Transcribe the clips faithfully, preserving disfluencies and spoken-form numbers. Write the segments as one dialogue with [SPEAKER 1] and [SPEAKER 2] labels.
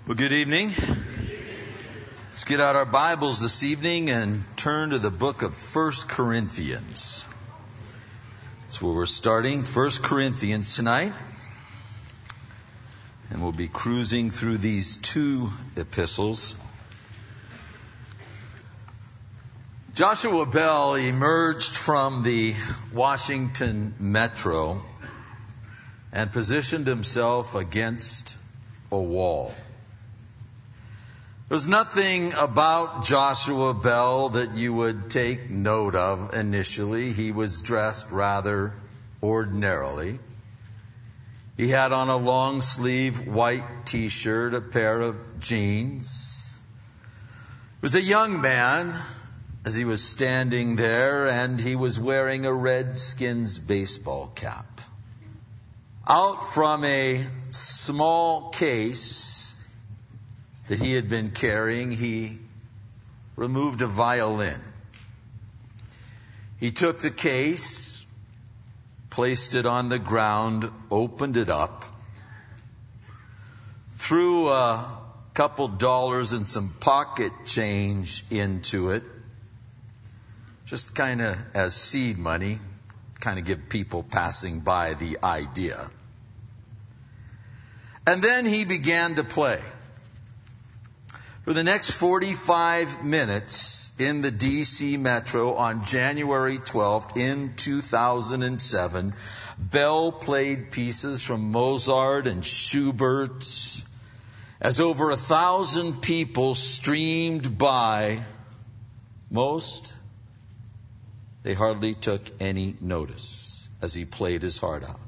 [SPEAKER 1] Well, good evening. Let's get out our Bibles this evening and turn to the book of First Corinthians. That's where we're starting, First Corinthians tonight. And we'll be cruising through these two epistles. Joshua Bell emerged from the Washington Metro and positioned himself against a wall. There's nothing about Joshua Bell that you would take note of initially. He was dressed rather ordinarily. He had on a long sleeve white t-shirt, a pair of jeans. He was a young man as he was standing there, and he was wearing a Redskins baseball cap. Out from a small case that he had been carrying, he removed a violin. He took the case, placed it on the ground, opened it up, threw a couple dollars and some pocket change into it, just kind of as seed money, kind of give people passing by the idea. And then he began to play. For the next forty-five minutes in the D C Metro on January twelfth in two thousand seven, Bell played pieces from Mozart and Schubert as over a thousand people streamed by. Most, they hardly took any notice as he played his heart out.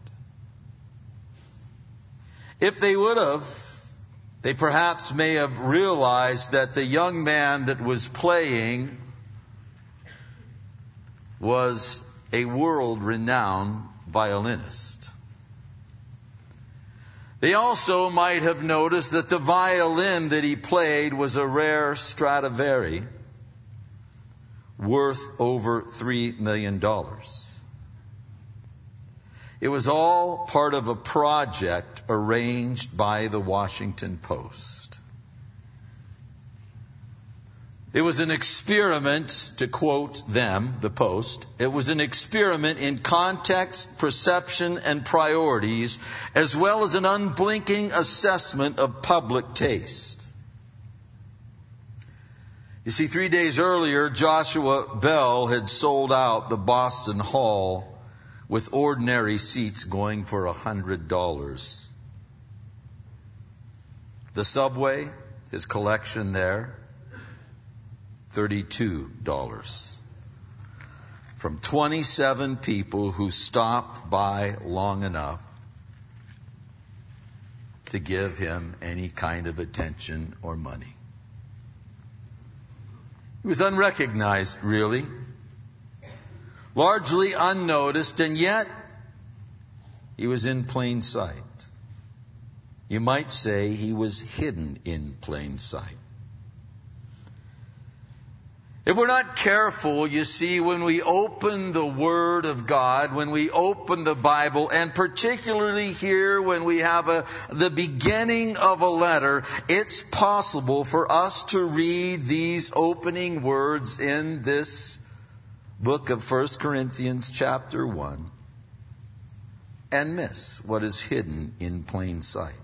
[SPEAKER 1] If they would have, they perhaps may have realized that the young man that was playing was a world-renowned violinist. They also might have noticed that the violin that he played was a rare Stradivari worth over three million dollars. It was all part of a project arranged by the Washington Post. It was an experiment, to quote them, the Post. It was an experiment in context, perception, and priorities, as well as an unblinking assessment of public taste. You see, three days earlier, Joshua Bell had sold out the Boston Hall with ordinary seats going for a hundred dollars. The Subway, his collection there, thirty-two dollars. From twenty-seven people who stopped by long enough to give him any kind of attention or money. He was unrecognized, really. Largely unnoticed, and yet he was in plain sight. You might say he was hidden in plain sight. If we're not careful, you see, when we open the Word of God, when we open the Bible, and particularly here when we have a, the beginning of a letter, it's possible for us to read these opening words in this book of First Corinthians chapter one and miss what is hidden in plain sight.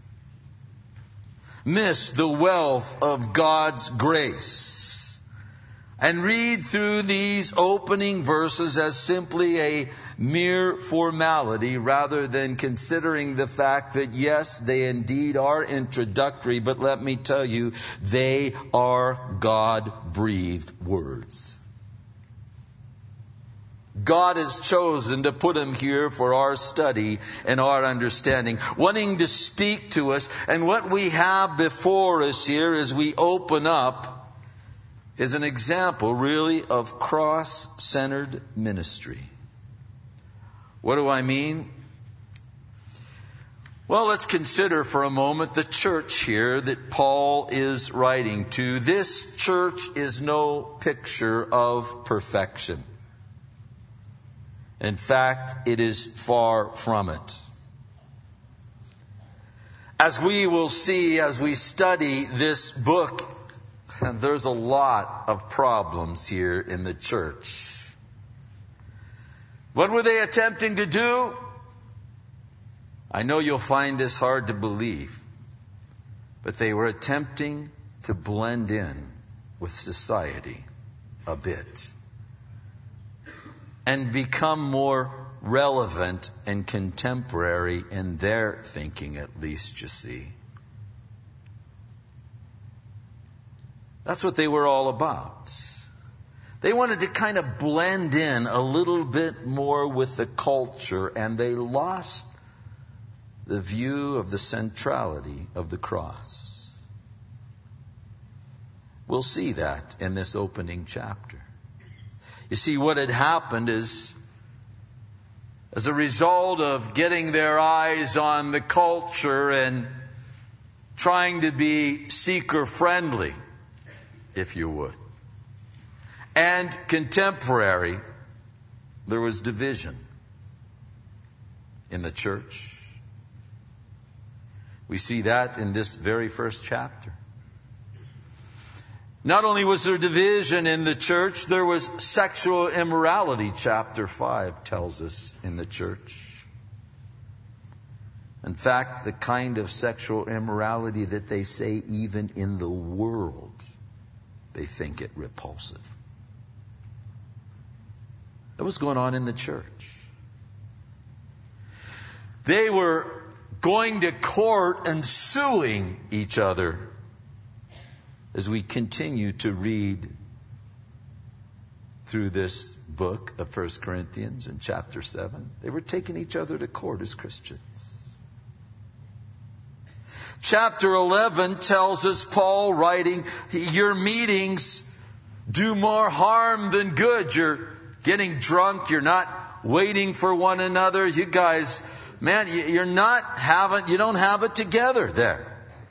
[SPEAKER 1] Miss the wealth of God's grace and read through these opening verses as simply a mere formality rather than considering the fact that yes, they indeed are introductory, but let me tell you, they are God-breathed words. God has chosen to put them here for our study and our understanding, wanting to speak to us. And what we have before us here as we open up is an example, really, of cross-centered ministry. What do I mean? Well, let's consider for a moment the church here that Paul is writing to. This church is no picture of perfection. In fact, it is far from it. As we will see as we study this book, there's a lot of problems here in the church. What were they attempting to do? I know you'll find this hard to believe, but they were attempting to blend in with society a bit and become more relevant and contemporary in their thinking, at least, you see. That's what they were all about. They wanted to kind of blend in a little bit more with the culture, and they lost the view of the centrality of the cross. We'll see that in this opening chapter. You see, what had happened is, as a result of getting their eyes on the culture and trying to be seeker-friendly, if you would, and contemporary, there was division in the church. We see that in this very first chapter. Not only was there division in the church, there was sexual immorality, chapter five tells us, in the church. In fact, the kind of sexual immorality that they say even in the world, they think it repulsive. That was going on in the church. They were going to court and suing each other. As we continue to read through this book of First Corinthians in chapter seven, they were taking each other to court as Christians. Chapter eleven tells us, Paul writing, your meetings do more harm than good. You're getting drunk. You're not waiting for one another. You guys, man, you're not having, you don't have it together there.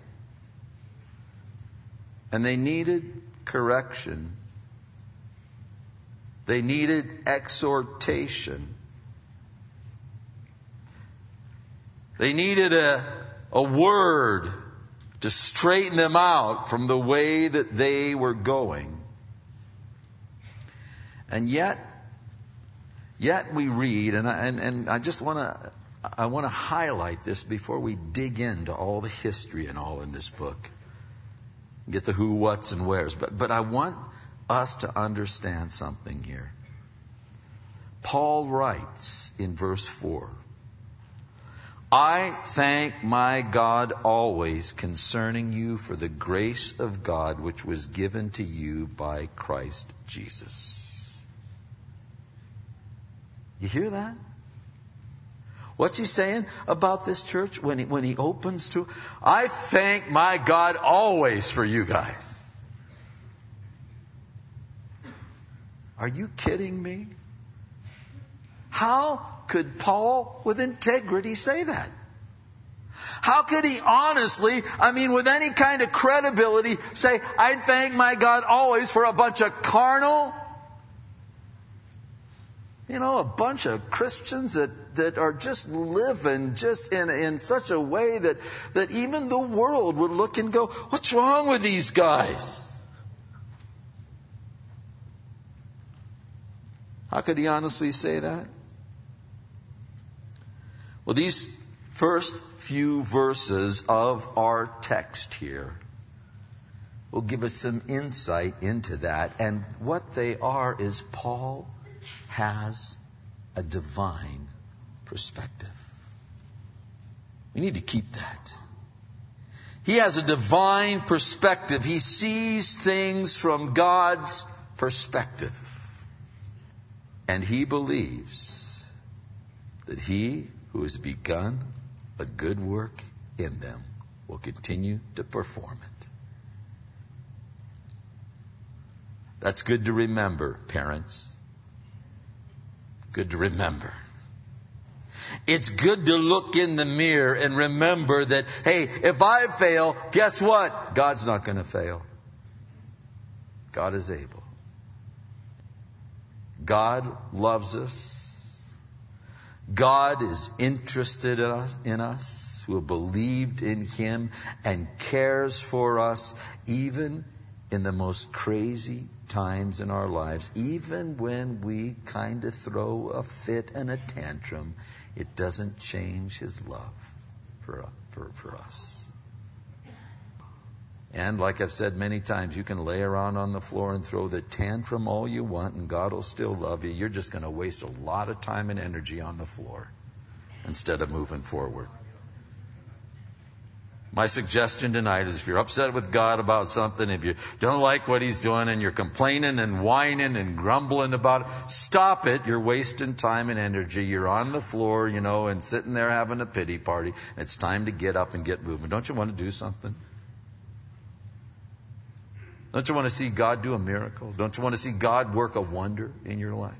[SPEAKER 1] And they needed correction. They needed exhortation. They needed a, a word to straighten them out from the way that they were going. And yet, yet we read, and I, and, and I just want to, I want to highlight this before we dig into all the history and all in this book. Get the who, whats, and wheres. But, but I want us to understand something here. Paul writes in verse four, I thank my God always concerning you for the grace of God which was given to you by Christ Jesus. You hear that? What's he saying about this church when he, when he opens to, I thank my God always for you guys. Are you kidding me? How could Paul with integrity say that? How could he honestly, I mean with any kind of credibility, say, I thank my God always for a bunch of carnal, you know, a bunch of Christians that, that are just living just in, in such a way that, that even the world would look and go, what's wrong with these guys? How could he honestly say that? Well, these first few verses of our text here will give us some insight into that. And what they are is Paul has a divine perspective. We need to keep that. He has a divine perspective. He sees things from God's perspective. And he believes that he who has begun a good work in them will continue to perform it. That's good to remember, parents. Good to remember. It's good to look in the mirror and remember that, hey, if I fail, guess what? God's not going to fail. God is able. God loves us. God is interested in us, in us who have believed in Him, and cares for us even in the most crazy times in our lives. Even when we kind of throw a fit and a tantrum, it doesn't change His love for, for, for us. And like I've said many times, you can lay around on the floor and throw the tantrum all you want, and God will still love you. You're just going to waste a lot of time and energy on the floor instead of moving forward. My suggestion tonight is, if you're upset with God about something, if you don't like what He's doing and you're complaining and whining and grumbling about it, stop it. You're wasting time and energy. You're on the floor, you know, and sitting there having a pity party. It's time to get up and get moving. Don't you want to do something? Don't you want to see God do a miracle? Don't you want to see God work a wonder in your life?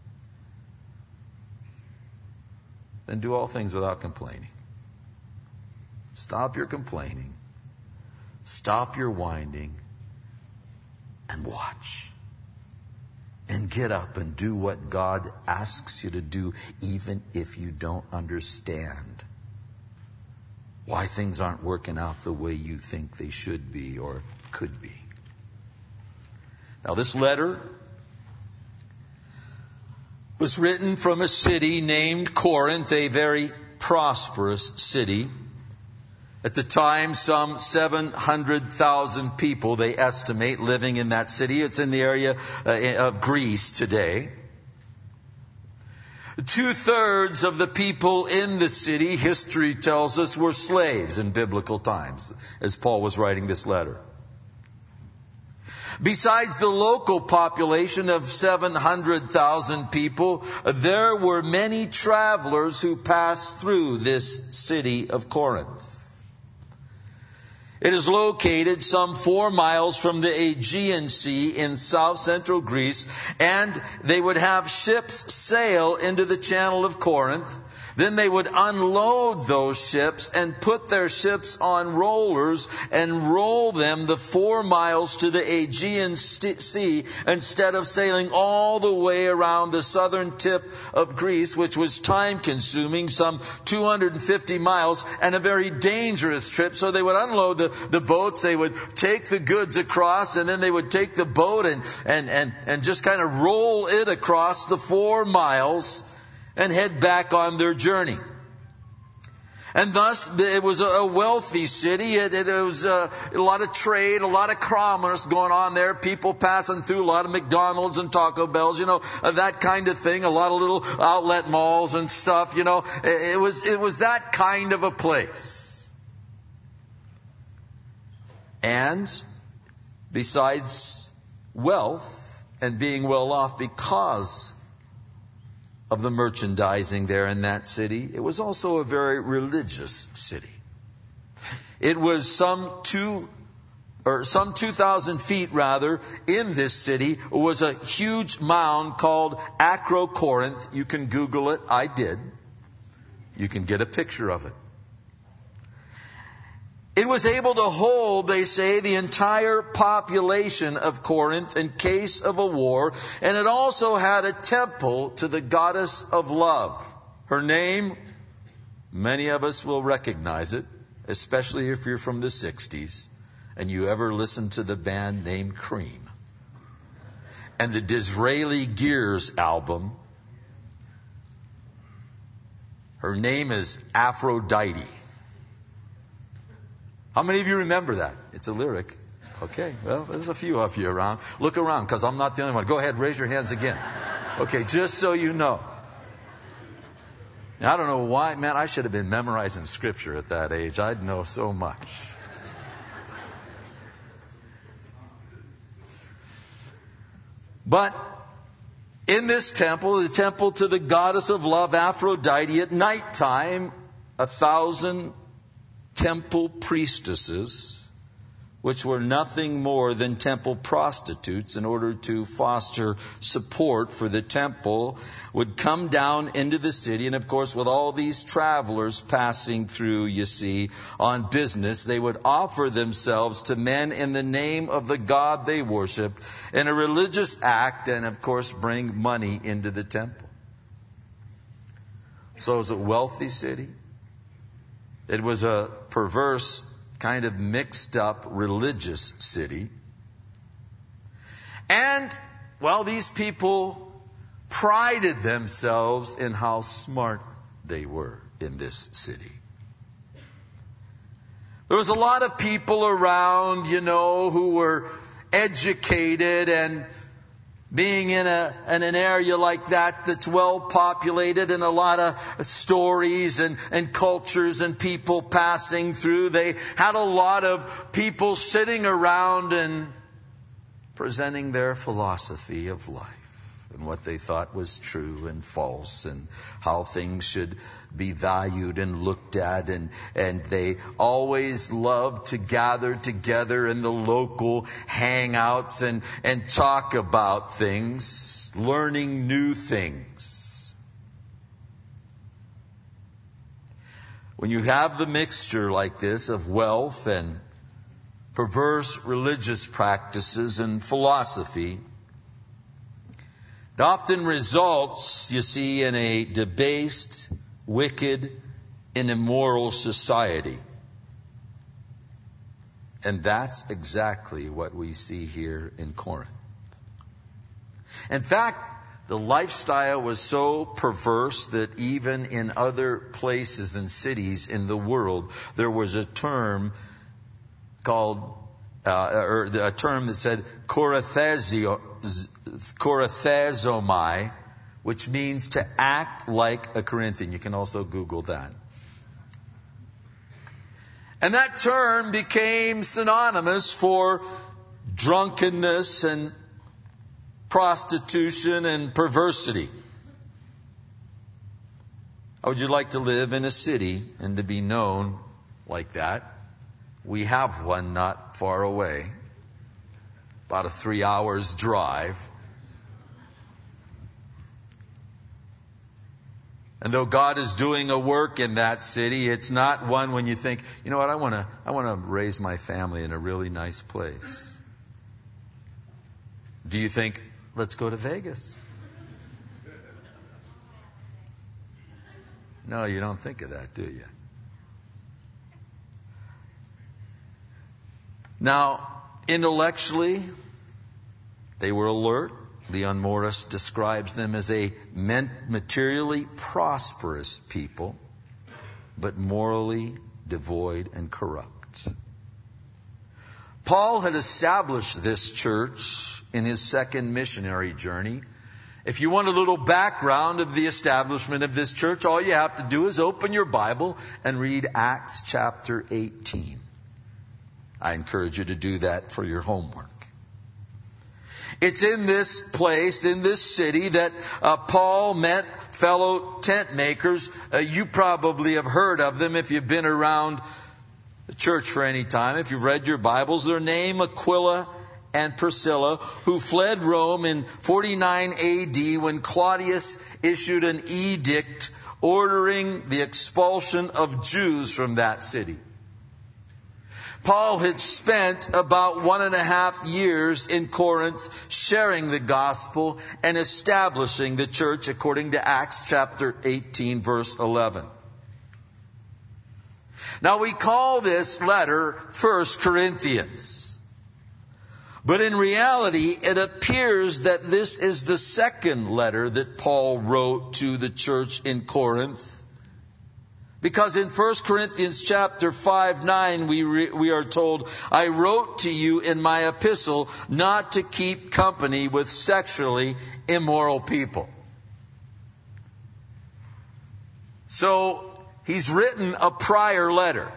[SPEAKER 1] Then do all things without complaining. Stop your complaining. Stop your whining. And watch. And get up and do what God asks you to do, even if you don't understand why things aren't working out the way you think they should be or could be. Now, this letter was written from a city named Corinth, a very prosperous city. At the time, some seven hundred thousand people, they estimate, living in that city. It's in the area of Greece today. Two-thirds of the people in the city, history tells us, were slaves in biblical times, as Paul was writing this letter. Besides the local population of seven hundred thousand people, there were many travelers who passed through this city of Corinth. It is located some four miles from the Aegean Sea in south central Greece, and they would have ships sail into the channel of Corinth. Then they would unload those ships and put their ships on rollers and roll them the four miles to the Aegean Sea instead of sailing all the way around the southern tip of Greece, which was time consuming, some two hundred fifty miles, and a very dangerous trip. So they would unload the, the boats, they would take the goods across, and then they would take the boat and, and, and, and just kind of roll it across the four miles and head back on their journey. And thus, it was a wealthy city. It, it was a, a lot of trade, a lot of commerce going on there. People passing through, a lot of McDonald's and Taco Bells, you know, that kind of thing. A lot of little outlet malls and stuff, you know. It, it was, it was that kind of a place. And besides wealth and being well off because of the merchandising there in that city, it was also a very religious city. It was some two, or some two thousand feet rather, in this city was a huge mound called Acrocorinth. You can Google it. I did. You can get a picture of it. It was able to hold, they say, the entire population of Corinth in case of a war. And it also had a temple to the goddess of love. Her name, many of us will recognize it, especially if you're from the sixties and you ever listened to the band named Cream. And the Disraeli Gears album, her name is Aphrodite. How many of you remember that? It's a lyric. Okay, well, there's a few of you around. Look around, because I'm not the only one. Go ahead, raise your hands again. Okay, just so you know. Now, I don't know why, man, I should have been memorizing scripture at that age. I'd know so much. But in this temple, the temple to the goddess of love, Aphrodite, at nighttime, a thousand temple priestesses, which were nothing more than temple prostitutes in order to foster support for the temple, would come down into the city. And of course, with all these travelers passing through, you see, on business, they would offer themselves to men in the name of the God they worshiped in a religious act, and of course, bring money into the temple. So it was a wealthy city. It was a perverse, kind of mixed up religious city. And, well, these people prided themselves in how smart they were in this city. There was a lot of people around, you know, who were educated, and being in a in an area like that that's well populated and a lot of stories and, and cultures and people passing through, they had a lot of people sitting around and presenting their philosophy of life and what they thought was true and false and how things should be valued and looked at. And, and they always loved to gather together in the local hangouts and, and talk about things, learning new things. When you have the mixture like this of wealth and perverse religious practices and philosophy, it often results, you see, in a debased, wicked, and immoral society. And that's exactly what we see here in Corinth. In fact, the lifestyle was so perverse that even in other places and cities in the world, there was a term called, uh, or a term that said Korathesio, Korathesomai, which means to act like a Corinthian. You can also Google that. And that term became synonymous for drunkenness and prostitution and perversity. How would you like to live in a city and to be known like that? We have one not far away, about a three hours drive. And though God is doing a work in that city, it's not one when you think, you know what, I want to I want to raise my family in a really nice place. Do you think, let's go to Vegas? No, you don't think of that, do you? Now, intellectually, they were alert. Leon Morris describes them as a materially prosperous people, but morally devoid and corrupt. Paul had established this church in his second missionary journey. If you want a little background of the establishment of this church, all you have to do is open your Bible and read Acts chapter eighteen. I encourage you to do that for your homework. It's in this place, in this city, that uh, Paul met fellow tent makers. Uh, you probably have heard of them if you've been around the church for any time. If you've read your Bibles, their name, Aquila and Priscilla, who fled Rome in forty-nine A D when Claudius issued an edict ordering the expulsion of Jews from that city. Paul had spent about one and a half years in Corinth sharing the gospel and establishing the church according to Acts chapter eighteen, verse eleven. Now we call this letter First Corinthians. But in reality, it appears that this is the second letter that Paul wrote to the church in Corinth. Because in First Corinthians chapter five, nine, we re, we are told, I wrote to you in my epistle not to keep company with sexually immoral people. So he's written a prior letter.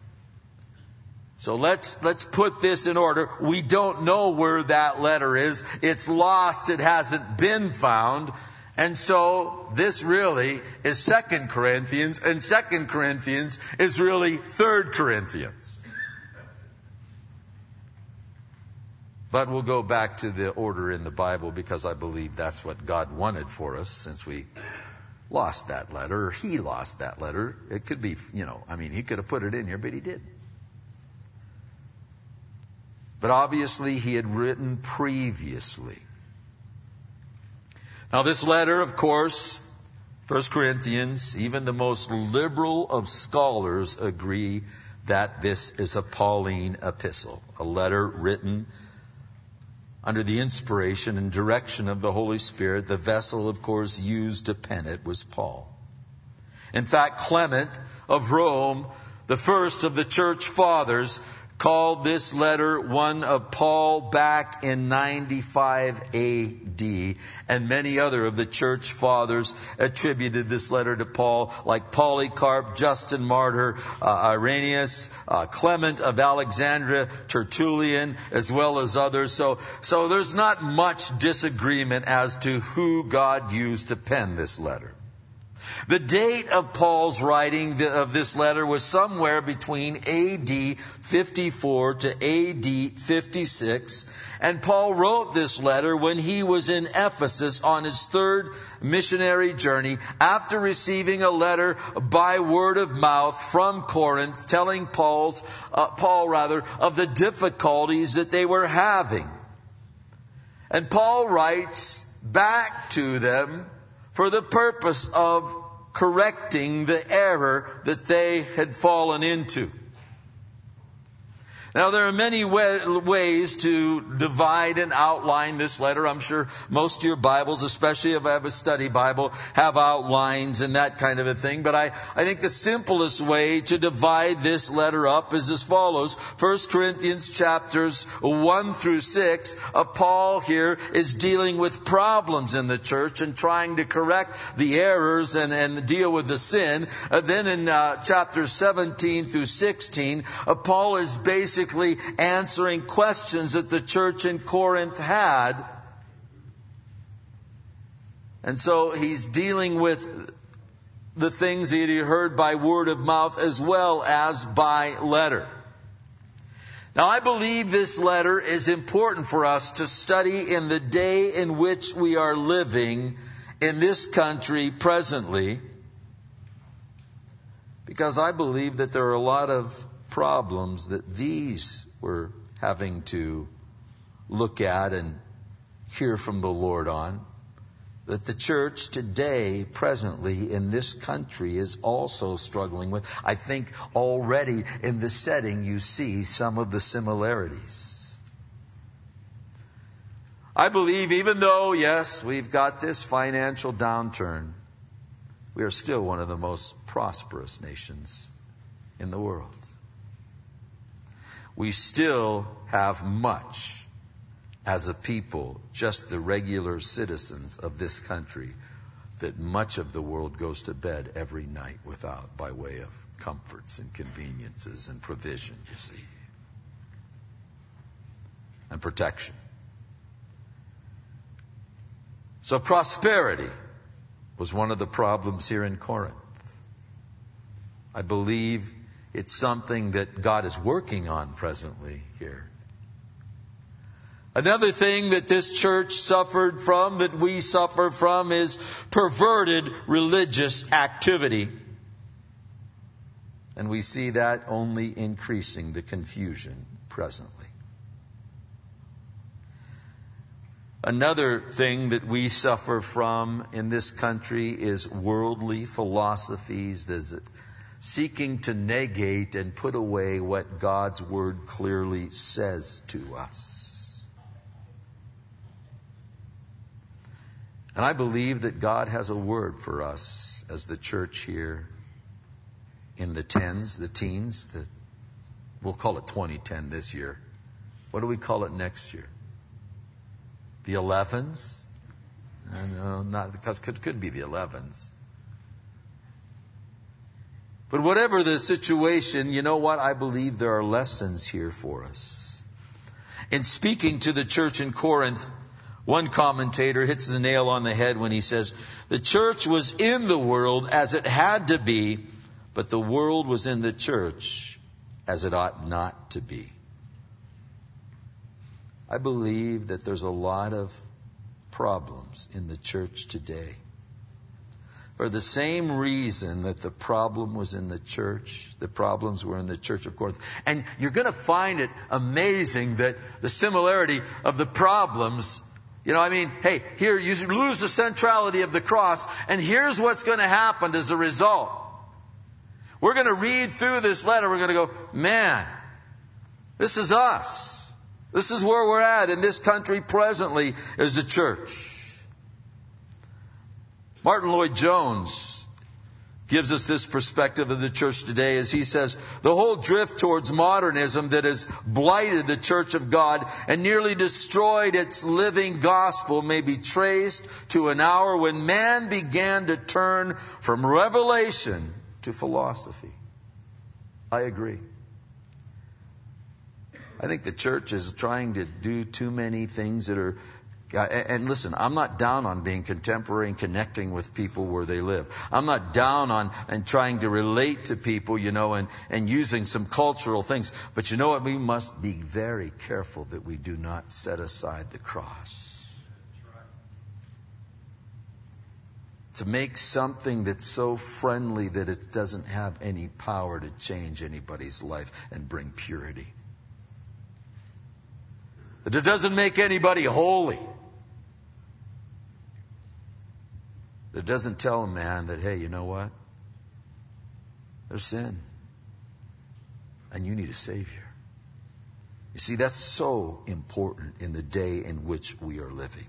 [SPEAKER 1] So let's let's put this in order. We don't know where that letter is. It's lost. It hasn't been found. And so this really is Second Corinthians, and Second Corinthians is really Third Corinthians. But we'll go back to the order in the Bible because I believe that's what God wanted for us since we lost that letter, or he lost that letter. It could be, you know, I mean, he could have put it in here, but he didn't. But obviously he had written previously. Now this letter, of course, First Corinthians, even the most liberal of scholars agree that this is a Pauline epistle, a letter written under the inspiration and direction of the Holy Spirit. The vessel, of course, used to pen it was Paul. In fact, Clement of Rome, the first of the church fathers, called this letter one of Paul back in ninety-five A D, and many other of the church fathers attributed this letter to Paul, like Polycarp, Justin Martyr, uh, Irenaeus, uh, Clement of Alexandria, Tertullian, as well as others. So, so there's not much disagreement as to who God used to pen this letter. The date of Paul's writing of this letter was somewhere between A D fifty-four to A D fifty-six, and Paul wrote this letter when he was in Ephesus on his third missionary journey, after receiving a letter by word of mouth from Corinth telling Paul's, uh, Paul rather, of the difficulties that they were having. And Paul writes back to them for the purpose of correcting the error that they had fallen into. Now, there are many ways to divide and outline this letter. I'm sure most of your Bibles, especially if I have a study Bible, have outlines and that kind of a thing. But I, I think the simplest way to divide this letter up is as follows. First Corinthians chapters one through six, uh, Paul here is dealing with problems in the church and trying to correct the errors and, and deal with the sin. Uh, then in uh, chapters seventeen through sixteen, uh, Paul is basically answering questions that the church in Corinth had. And so he's dealing with the things that he heard by word of mouth as well as by letter. Now, I believe this letter is important for us to study in the day in which we are living in this country presently, because I believe that there are a lot of problems that these were having to look at and hear from the Lord on, that the church today, presently in this country, is also struggling with. I think already in the setting you see some of the similarities. I believe even though, yes, we've got this financial downturn, we are still one of the most prosperous nations in the world. We still have much as a people, just the regular citizens of this country, that much of the world goes to bed every night without, by way of comforts and conveniences and provision, you see, and protection. So prosperity was one of the problems here in Corinth. I believe it's something that God is working on presently here. Another thing that this church suffered from, that we suffer from, is perverted religious activity. And we see that only increasing the confusion presently. Another thing that we suffer from in this country is worldly philosophies that seeking to negate and put away what God's Word clearly says to us. And I believe that God has a word for us as the church here in the tens, the teens, the, we'll call it twenty ten this year. What do we call it next year? The elevens? No, not because it could, could be the elevens. But whatever the situation, you know what? I believe there are lessons here for us. In speaking to the church in Corinth, one commentator hits the nail on the head when he says, the church was in the world as it had to be, but the world was in the church as it ought not to be. I believe that there's a lot of problems in the church today. For the same reason that the problem was in the church, the problems were in the church of Corinth. And you're going to find it amazing that the similarity of the problems You know, I mean, hey, here you lose the centrality of the cross, and here's what's going to happen as a result. We're going to read through this letter, we're going to go, man, this is us. This is where we're at in this country presently as a church. Martin Lloyd-Jones gives us this perspective of the church today as he says, the whole drift towards modernism that has blighted the church of God and nearly destroyed its living gospel may be traced to an hour when man began to turn from revelation to philosophy. I agree. I think the church is trying to do too many things that are... And listen, I'm not down on being contemporary and connecting with people where they live. I'm not down on and trying to relate to people, you know, and, and using some cultural things. But you know what? We must be very careful that we do not set aside the cross. To make something that's so friendly that it doesn't have any power to change anybody's life and bring purity. That it doesn't make anybody holy. That doesn't tell a man that, hey, you know what? There's sin. And you need a Savior. You see, that's so important in the day in which we are living.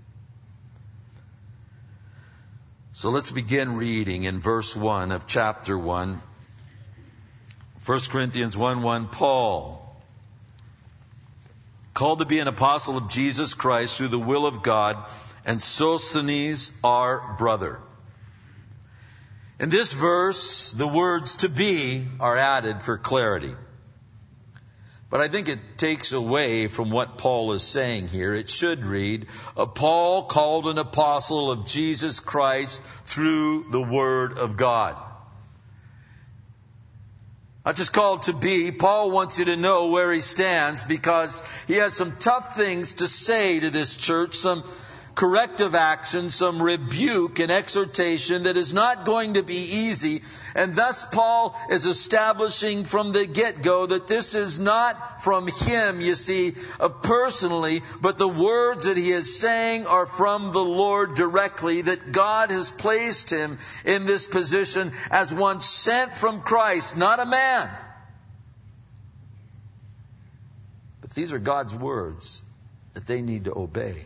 [SPEAKER 1] So let's begin reading in verse one of chapter one. First Corinthians one one, Paul, called to be an apostle of Jesus Christ through the will of God, and Sosthenes our brother. In this verse, the words to be are added for clarity. But I think it takes away from what Paul is saying here. It should read, a Paul called an apostle of Jesus Christ through the word of God. Not just called to be. Paul wants you to know where he stands because he has some tough things to say to this church, some corrective action, some rebuke and exhortation that is not going to be easy. And thus Paul is establishing from the get-go that this is not from him, you see, uh, personally, but the words that he is saying are from the Lord directly, that God has placed him in this position as one sent from Christ, not a man. But these are God's words that they need to obey.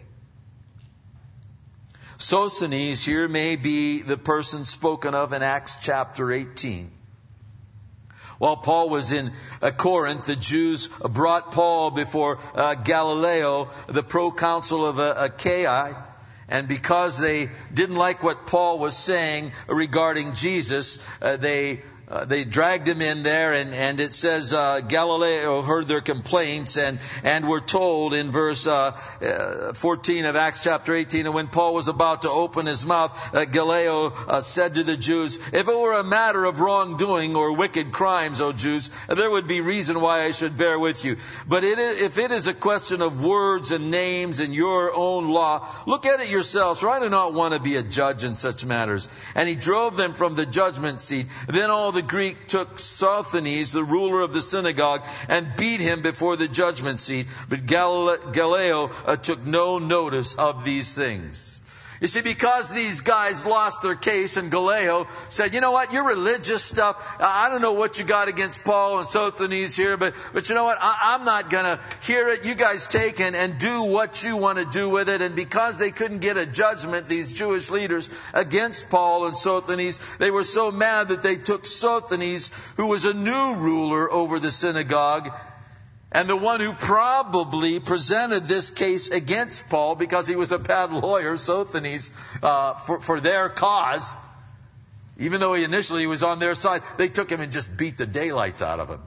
[SPEAKER 1] Sosthenes here may be the person spoken of in Acts chapter eighteen. While Paul was in uh, Corinth, the Jews brought Paul before uh, Gallio, the proconsul of uh, Achaia. And because they didn't like what Paul was saying regarding Jesus, uh, they Uh, they dragged him in there, and, and it says uh, Gallio heard their complaints, and, and were told in verse uh, uh, fourteen of Acts chapter eighteen, and when Paul was about to open his mouth, uh, Gallio uh, said to the Jews, if it were a matter of wrongdoing or wicked crimes, O Jews, there would be reason why I should bear with you. But it is, if it is a question of words and names and your own law, look at it yourselves, for I do not want to be a judge in such matters. And he drove them from the judgment seat. Then all the Greek took Sosthenes, the ruler of the synagogue, and beat him before the judgment seat. But Gallio uh, took no notice of these things. You see, because these guys lost their case and Gallio said, you know what, your religious stuff, I don't know what you got against Paul and Sosthenes here, but, but you know what, I, I'm not going to hear it. You guys take and, and do what you want to do with it. And because they couldn't get a judgment, these Jewish leaders, against Paul and Sosthenes, they were so mad that they took Sosthenes, who was a new ruler over the synagogue, and the one who probably presented this case against Paul because he was a bad lawyer, Sosthenes, uh, for, for their cause. Even though he initially was on their side, they took him and just beat the daylights out of him.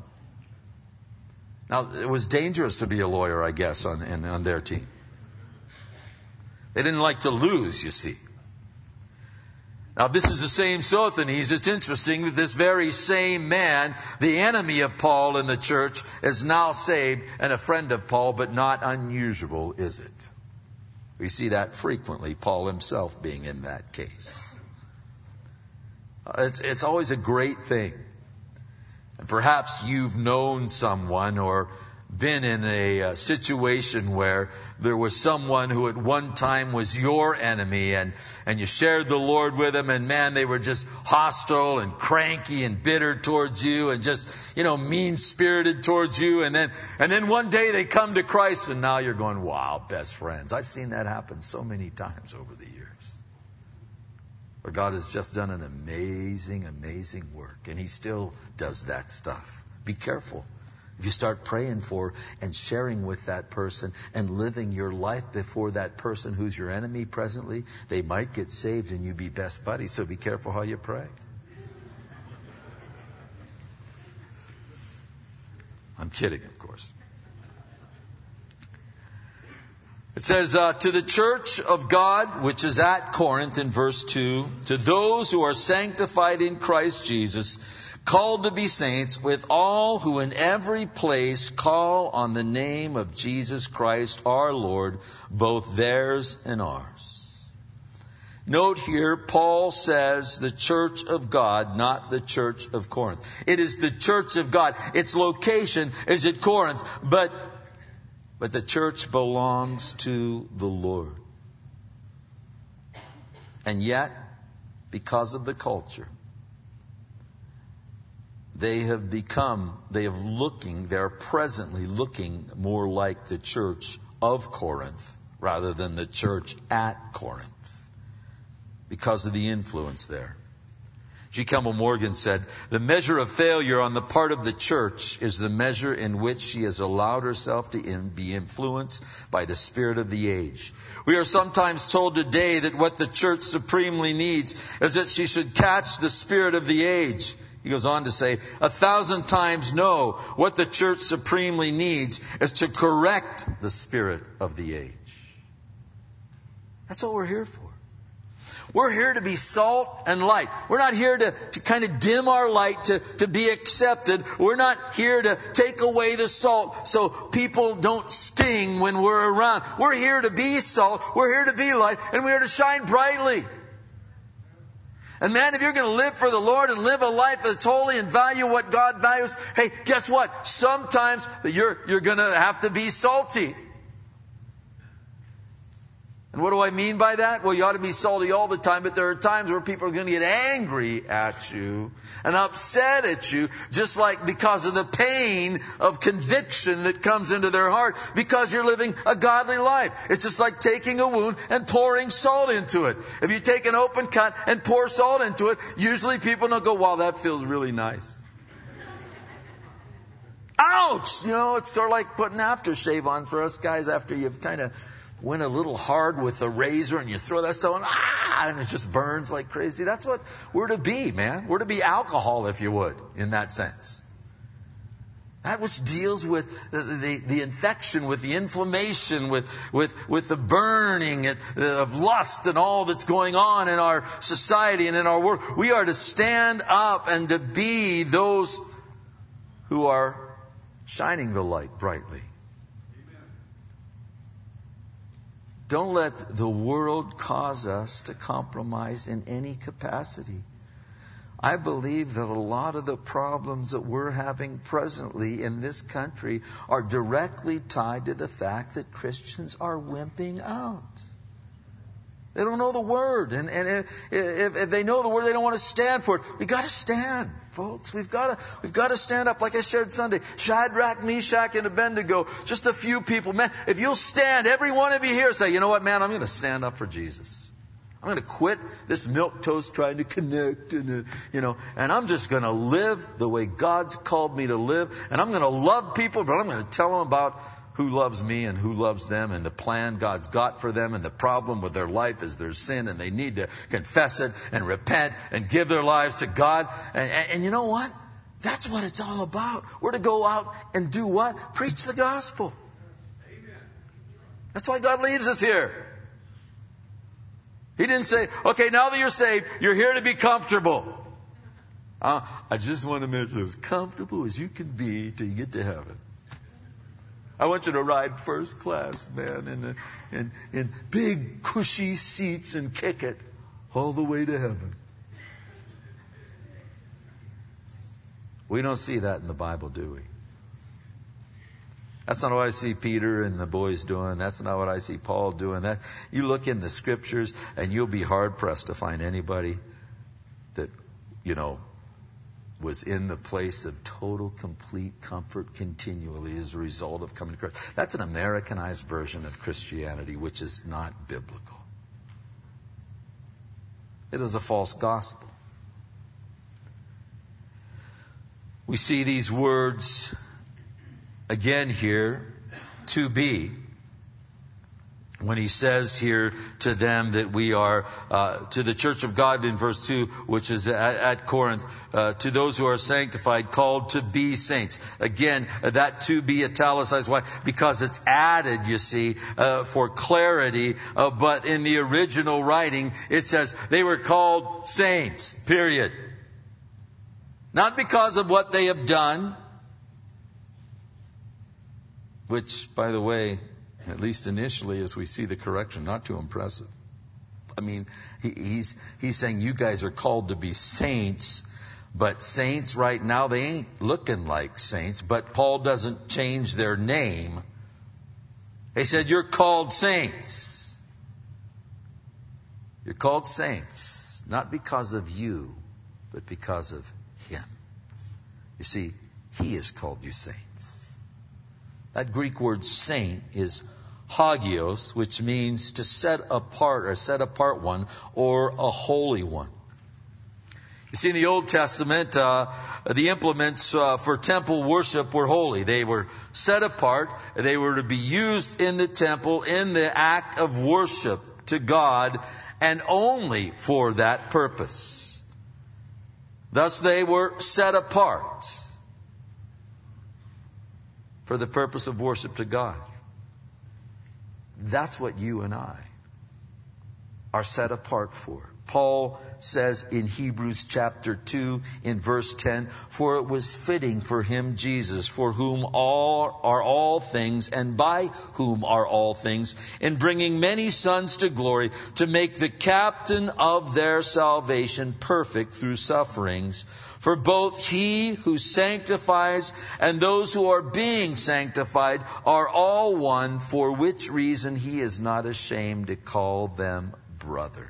[SPEAKER 1] Now, it was dangerous to be a lawyer, I guess, on, on, on their team. They didn't like to lose, you see. Now, this is the same Sosthenes. It's interesting that this very same man, the enemy of Paul in the church, is now saved and a friend of Paul, but not unusual, is it? We see that frequently, Paul himself being in that case. It's, it's always a great thing. And perhaps you've known someone or been in a uh, situation where there was someone who at one time was your enemy, and, and you shared the Lord with them, and man, they were just hostile and cranky and bitter towards you and just, you know, mean-spirited towards you. And then, and then one day they come to Christ, and now you're going, wow, best friends. I've seen that happen so many times over the years. Where God has just done an amazing, amazing work, and He still does that stuff. Be careful. If you start praying for and sharing with that person and living your life before that person who's your enemy presently, they might get saved and you be best buddies. So be careful how you pray. I'm kidding, of course. It says, uh, to the church of God, which is at Corinth in verse two, to those who are sanctified in Christ Jesus, called to be saints, with all who in every place call on the name of Jesus Christ our Lord, both theirs and ours. Note here, Paul says the church of God, not the church of Corinth. It is the church of God. Its location is at Corinth, but, but the church belongs to the Lord. And yet, because of the culture, they have become, they have looking, they're presently looking more like the church of Corinth rather than the church at Corinth because of the influence there. G. Campbell Morgan said, the measure of failure on the part of the church is the measure in which she has allowed herself to in, be influenced by the spirit of the age. We are sometimes told today that what the church supremely needs is that she should catch the spirit of the age. He goes on to say, a thousand times no. What the church supremely needs is to correct the spirit of the age. That's what we're here for. We're here to be salt and light. We're not here to, to kind of dim our light to, to be accepted. We're not here to take away the salt so people don't sting when we're around. We're here to be salt. We're here to be light. And we're here to shine brightly. And man, if you're going to live for the Lord and live a life that's holy and value what God values, hey, guess what? Sometimes you're, you're going to have to be salty. And what do I mean by that? Well, you ought to be salty all the time, but there are times where people are going to get angry at you and upset at you, just like because of the pain of conviction that comes into their heart because you're living a godly life. It's just like taking a wound and pouring salt into it. If you take an open cut and pour salt into it, usually people don't go, wow, that feels really nice. Ouch! You know, it's sort of like putting aftershave on for us guys after you've kind of went a little hard with a razor and you throw that stuff on, ah, and it just burns like crazy. That's what we're to be, man. We're to be alcohol, if you would, in that sense. That which deals with the, the, the infection, with the inflammation, with, with, with the burning of lust and all that's going on in our society and in our world. We are to stand up and to be those who are shining the light brightly. Don't let the world cause us to compromise in any capacity. I believe that a lot of the problems that we're having presently in this country are directly tied to the fact that Christians are wimping out. They don't know the Word. And, and if, if, if they know the Word, they don't want to stand for it. We've got to stand, folks. We've got to, we've got to stand up. Like I shared Sunday, Shadrach, Meshach, and Abednego. Just a few people. Man, if you'll stand, every one of you here say, you know what, man, I'm going to stand up for Jesus. I'm going to quit this milquetoast trying to connect, and, uh, you know, and I'm just going to live the way God's called me to live. And I'm going to love people, but I'm going to tell them about who loves me and who loves them and the plan God's got for them, and the problem with their life is their sin and they need to confess it and repent and give their lives to God. And, and, and you know what? That's what it's all about. We're to go out and do what? Preach the gospel. Amen. That's why God leaves us here. He didn't say, okay, now that you're saved, you're here to be comfortable. Uh, I just want to make you as comfortable as you can be till you get to heaven. I want you to ride first class, man, in, in, in big, cushy seats and kick it all the way to heaven. We don't see that in the Bible, do we? That's not what I see Peter and the boys doing. That's not what I see Paul doing. That you look in the scriptures and you'll be hard pressed to find anybody that, you know, was in the place of total, complete comfort continually as a result of coming to Christ. That's an Americanized version of Christianity, which is not biblical. It is a false gospel. We see these words again here, to be, when he says here to them that we are, uh, to the church of God in verse two, which is at, at Corinth, uh, to those who are sanctified, called to be saints. Again, uh, that to be italicized. Why? Because it's added, you see, uh, for clarity. Uh, but in the original writing, it says they were called saints, period. Not because of what they have done, which, by the way, at least initially, as we see the correction, not too impressive. I mean, he, he's he's saying you guys are called to be saints, but saints right now, they ain't looking like saints. But Paul doesn't change their name. He said, you're called saints. You're called saints, not because of you, but because of Him. You see, He has called you saints. That Greek word saint is hagios, which means to set apart or set apart one or a holy one. You see, in the Old Testament, uh, the implements uh, for temple worship were holy. They were set apart. They were to be used in the temple in the act of worship to God and only for that purpose. Thus they were set apart for the purpose of worship to God. That's what you and I are set apart for. Paul says in Hebrews chapter two in verse ten, for it was fitting for Him, Jesus, for whom all are all things and by whom are all things, in bringing many sons to glory, to make the captain of their salvation perfect through sufferings. For both He who sanctifies and those who are being sanctified are all one, for which reason He is not ashamed to call them brother.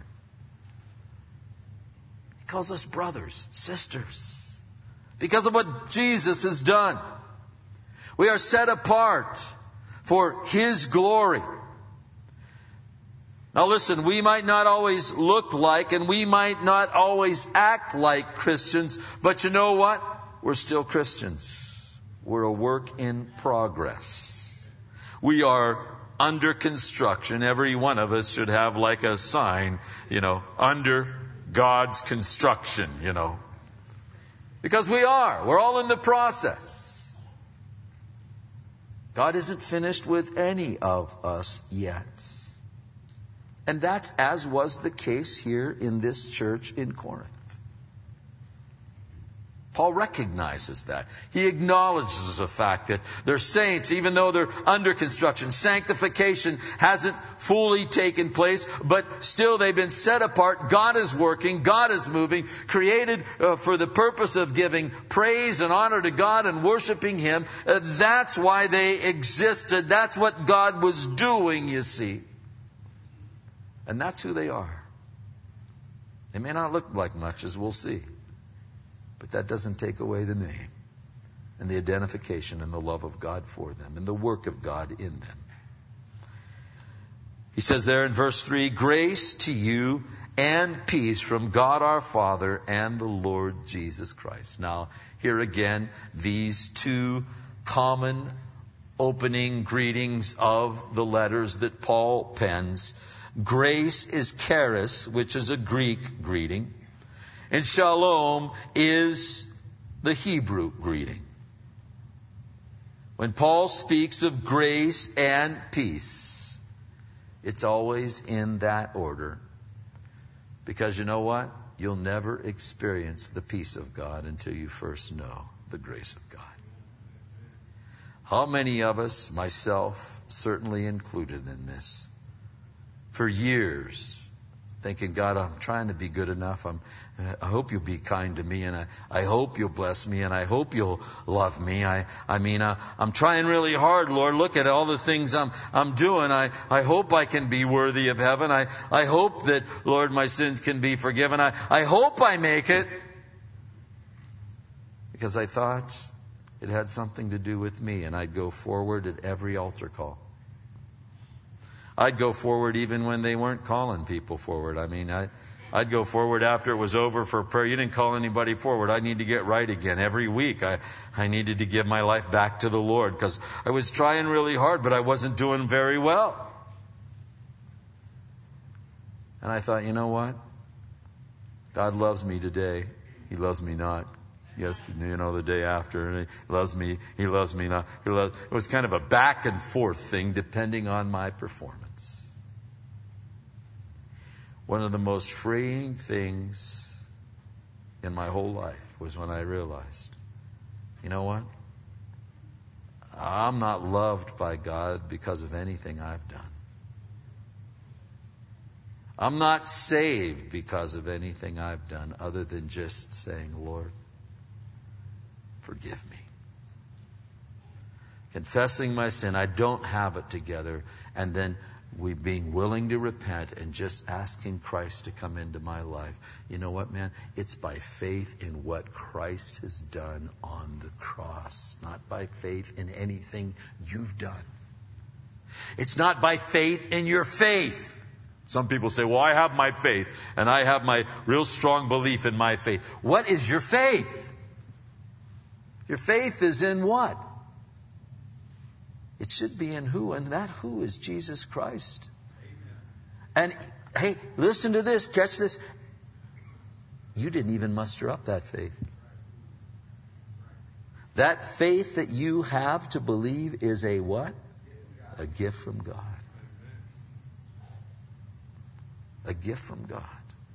[SPEAKER 1] He calls us brothers, sisters, because of what Jesus has done. We are set apart for His glory. Now listen, we might not always look like and we might not always act like Christians, but you know what? We're still Christians. We're a work in progress. We are under construction. Every one of us should have like a sign, you know, under God's construction, you know. Because we are. We're all in the process. God isn't finished with any of us yet. And that's as was the case here in this church in Corinth. Paul recognizes that. He acknowledges the fact that they're saints, even though they're under construction. Sanctification hasn't fully taken place, but still they've been set apart. God is working. God is moving, created uh, for the purpose of giving praise and honor to God and worshiping Him. Uh, that's why they existed. That's what God was doing, you see. And that's who they are. They may not look like much, as we'll see. But that doesn't take away the name and the identification and the love of God for them and the work of God in them. He says there in verse three, grace to you and peace from God our Father and the Lord Jesus Christ. Now, here again, these two common opening greetings of the letters that Paul pens. Grace is charis, which is a Greek greeting. And shalom is the Hebrew greeting. When Paul speaks of grace and peace, it's always in that order. Because you know what? You'll never experience the peace of God until you first know the grace of God. How many of us, myself certainly included in this, for years thinking, God, I'm trying to be good enough. I'm, I hope you'll be kind to me, and I, I hope you'll bless me, and I hope you'll love me. I, I mean, uh, I'm trying really hard, Lord. Look at all the things I'm, I'm doing. I, I hope I can be worthy of heaven. I, I hope that, Lord, my sins can be forgiven. I, I hope I make it. Because I thought it had something to do with me, and I'd go forward at every altar call. I'd go forward even when they weren't calling people forward. I mean, I, I'd go forward after it was over for prayer. You didn't call anybody forward. I need to get right again. Every week I, I needed to give my life back to the Lord because I was trying really hard, but I wasn't doing very well. And I thought, you know what? God loves me today. He loves me not. Yesterday, you know, the day after, and he loves me, he loves me not. He loves, it was kind of a back and forth thing depending on my performance. One of the most freeing things in my whole life was when I realized, you know what? I'm not loved by God because of anything I've done. I'm not saved because of anything I've done other than just saying, Lord, forgive me. Confessing my sin, I don't have it together, and then we being willing to repent and just asking Christ to come into my life. You know what, man? It's by faith in what Christ has done on the cross, not by faith in anything you've done. It's not by faith in your faith. Some people say, well, I have my faith, and I have my real strong belief in my faith. What is your faith? Your faith is in what? It should be in who, and that who is Jesus Christ. Amen. And hey, listen to this, catch this. You didn't even muster up that faith. That faith that you have to believe is a what? A gift from God. A gift from God.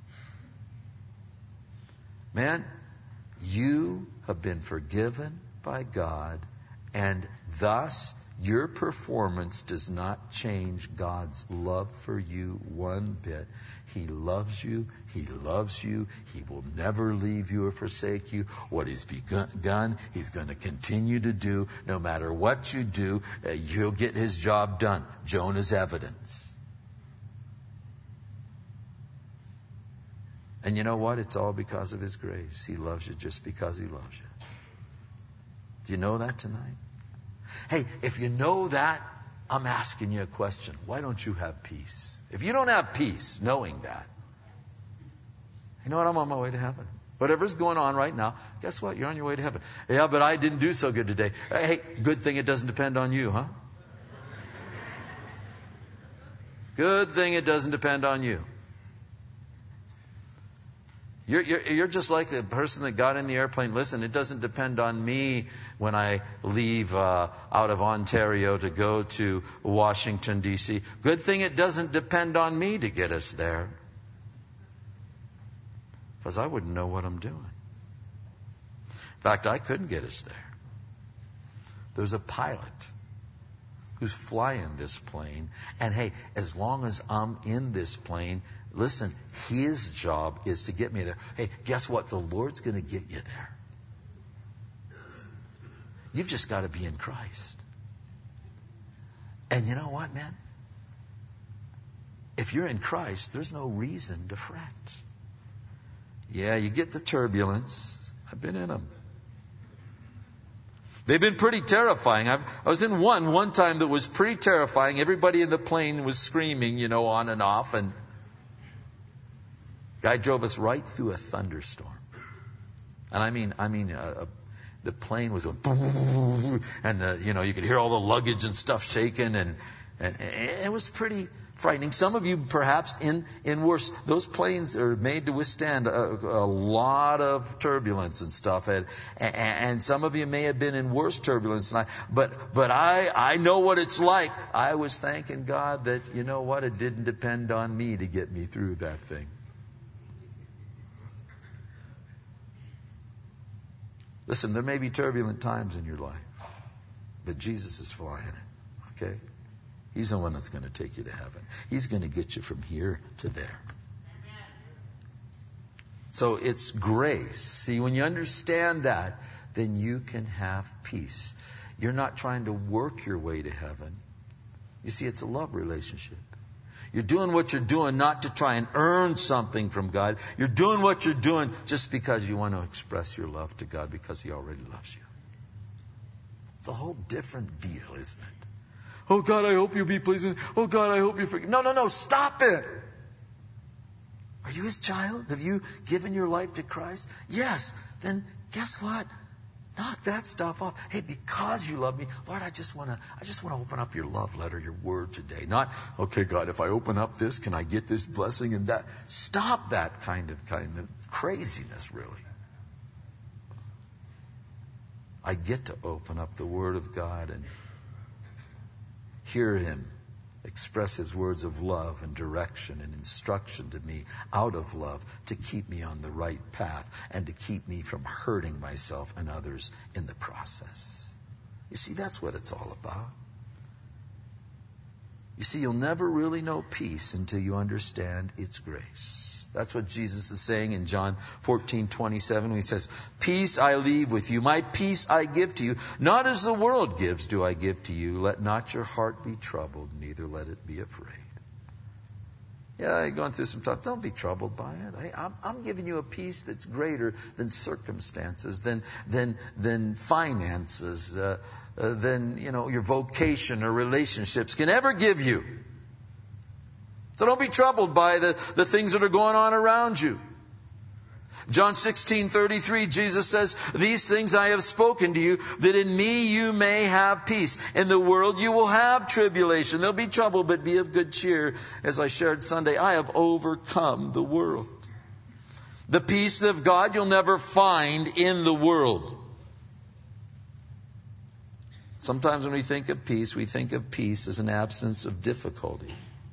[SPEAKER 1] Man, you have been forgiven by God, and thus your performance does not change God's love for you one bit. He loves you. He loves you. He will never leave you or forsake you. What He's begun, He's going to continue to do. No matter what you do, uh, you'll get His job done. Jonah's evidence. And you know what? It's all because of His grace. He loves you just because He loves you. Do you know that tonight? Hey, if you know that, I'm asking you a question. Why don't you have peace? If you don't have peace, knowing that, you know what? I'm on my way to heaven. Whatever's going on right now, guess what? You're on your way to heaven. Yeah, but I didn't do so good today. Hey, good thing it doesn't depend on you, huh? Good thing it doesn't depend on you. You're, you're, you're just like the person that got in the airplane. Listen, it doesn't depend on me when I leave uh, out of Ontario to go to Washington, D C Good thing it doesn't depend on me to get us there. Because I wouldn't know what I'm doing. In fact, I couldn't get us there. There's a pilot who's flying this plane. And hey, as long as I'm in this plane, listen, his job is to get me there. Hey, guess what? The Lord's going to get you there. You've just got to be in Christ. And you know what, man? If you're in Christ, there's no reason to fret. Yeah, you get the turbulence. I've been in them. They've been pretty terrifying. I've, I was in one one time that was pretty terrifying. Everybody in the plane was screaming, you know, on and off. And guy drove us right through a thunderstorm. And I mean, I mean, uh, the plane was going, and uh, you know, you could hear all the luggage and stuff shaking, and, and, and it was pretty frightening. Some of you, perhaps, in in worse. Those planes are made to withstand a, a lot of turbulence and stuff, and, and some of you may have been in worse turbulence than I. But but I I know what it's like. I was thanking God that, you know what, it didn't depend on me to get me through that thing. Listen, there may be turbulent times in your life, but Jesus is flying it, okay? He's the one that's going to take you to heaven. He's going to get you from here to there. So it's grace. See, when you understand that, then you can have peace. You're not trying to work your way to heaven. You see, it's a love relationship. You're doing what you're doing not to try and earn something from God. You're doing what you're doing just because you want to express your love to God because He already loves you. It's a whole different deal, isn't it? Oh, God, I hope you'll be pleased with me. Oh, God, I hope you forgive. No, no, no, stop it. Are you His child? Have you given your life to Christ? Yes. Then guess what? Knock that stuff off. Hey, because you love me, Lord, I just want to I just want to open up your love letter, your word today. Not, okay, God, if I open up this, can I get this blessing and that? Stop that kind of kind of craziness, really. I get to open up the Word of God and hear Him express His words of love and direction and instruction to me out of love to keep me on the right path and to keep me from hurting myself and others in the process. You see, that's what it's all about. You see, you'll never really know peace until you understand its grace. That's what Jesus is saying in John fourteen twenty-seven when He says, peace I leave with you, my peace I give to you. Not as the world gives do I give to you. Let not your heart be troubled, neither let it be afraid. Yeah, you're going through some stuff. Don't be troubled by it. Hey, I'm, I'm giving you a peace that's greater than circumstances, than than than finances, uh, uh, than you know your vocation or relationships can ever give you. So don't be troubled by the, the things that are going on around you. John sixteen thirty-three, Jesus says, these things I have spoken to you, that in me you may have peace. In the world you will have tribulation. There'll be trouble, but be of good cheer. As I shared Sunday, I have overcome the world. The peace of God you'll never find in the world. Sometimes when we think of peace, we think of peace as an absence of difficulty.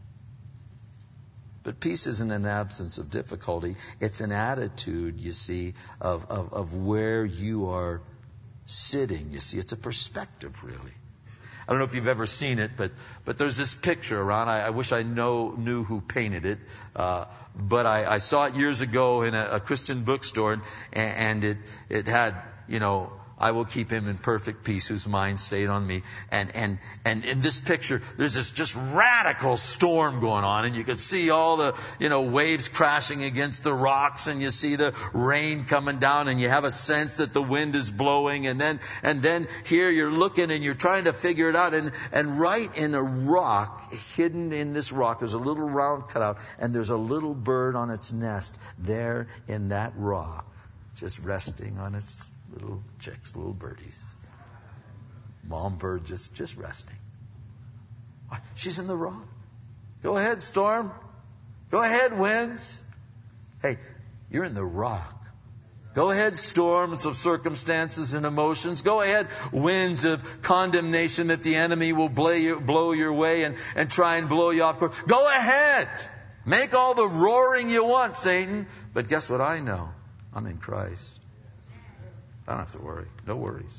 [SPEAKER 1] But peace isn't an absence of difficulty. It's an attitude, you see, of, of, of where you are sitting. You see, it's a perspective, really. I don't know if you've ever seen it, but but there's this picture around. I, I wish I know knew who painted it, uh, but I, I saw it years ago in a, a Christian bookstore, and, and it it had, you know, I will keep him in perfect peace whose mind stayed on me. And, and, and in this picture, there's this just radical storm going on. And you could see all the, you know, waves crashing against the rocks. And you see the rain coming down. And you have a sense that the wind is blowing. And then, and then here you're looking and you're trying to figure it out. And, and right in a rock, hidden in this rock, there's a little round cutout. And there's a little bird on its nest there in that rock, just resting on its little chicks, little birdies. Mom bird just, just resting. She's in the rock. Go ahead, storm. Go ahead, winds. Hey, you're in the rock. Go ahead, storms of circumstances and emotions. Go ahead, winds of condemnation that the enemy will blow, you, blow your way and, and try and blow you off course. Go ahead. Make all the roaring you want, Satan. But guess what I know? I'm in Christ. I don't have to worry. No worries.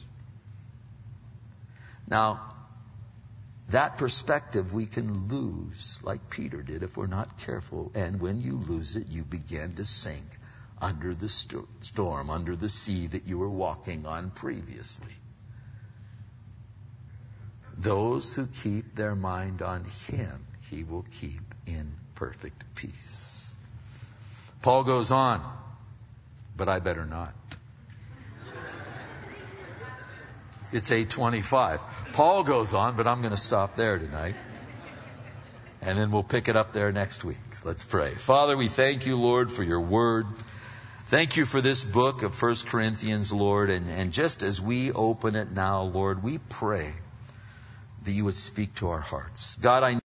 [SPEAKER 1] Now, that perspective we can lose, like Peter did, if we're not careful. And when you lose it, you begin to sink under the st- storm, under the sea that you were walking on previously. Those who keep their mind on Him, He will keep in perfect peace. Paul goes on, but I better not. It's eight twenty-five. Paul goes on, but I'm going to stop there tonight. And then we'll pick it up there next week. Let's pray. Father, we thank you, Lord, for your word. Thank you for this book of First Corinthians, Lord. And, and just as we open it now, Lord, we pray that you would speak to our hearts. God, I